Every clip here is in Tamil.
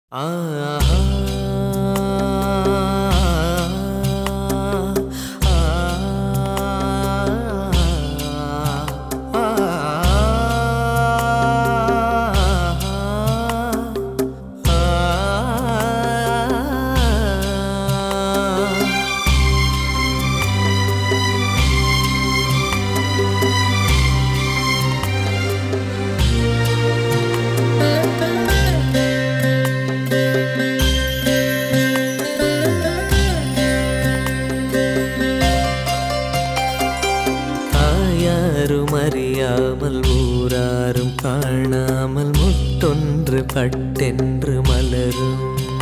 அறியாமல் ஊராரும் காணாமல் முட்டொன்று பட்டென்று மலரும்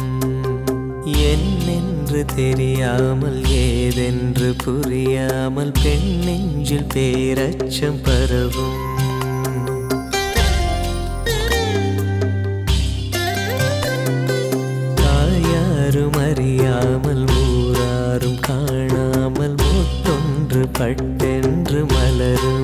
என்னென்று தெரியாமல் ஏதென்று புரியாமல் பெண் நெஞ்சில் பேரச்சம் பரவும் தாயாரும் அறியாமல் ஊராரும் காணாமல் முட்டொன்று பட்டென்று மலரும்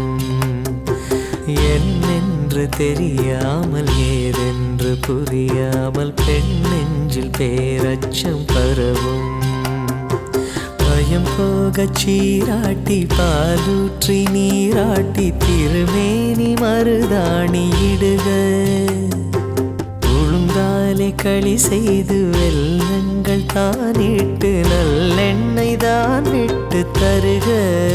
என்னென்று தெரியாமல் ஏதென்று புரியாமல் பெண் நெஞ்சில் பேரச்சம் பரவும் பயம் போகச் சீராட்டி பாலூற்றி நீராட்டி திருமேனி மருதாணி இடுக உளுந்தாலே களி செய்து வெல்லங்கள் தானிட்டு நல்லெண்ணெய் தான் விட்டு தருக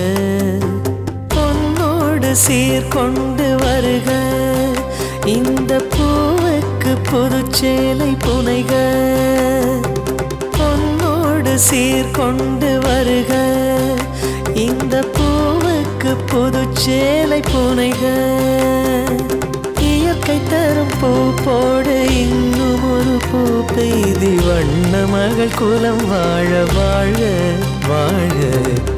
சீர்கொண்டு வருக இந்த பூவுக்கு புதுச்சேலை புனைக பொன்னோடு சீர்கொண்டு வருக இந்த பூவுக்கு புதுச்சேலை புனைக இயற்கை தரும் பூ போடு இன்னும் ஒரு பூ பெய்தி வண்ண மகள் குலம் வாழ வாழ வாழ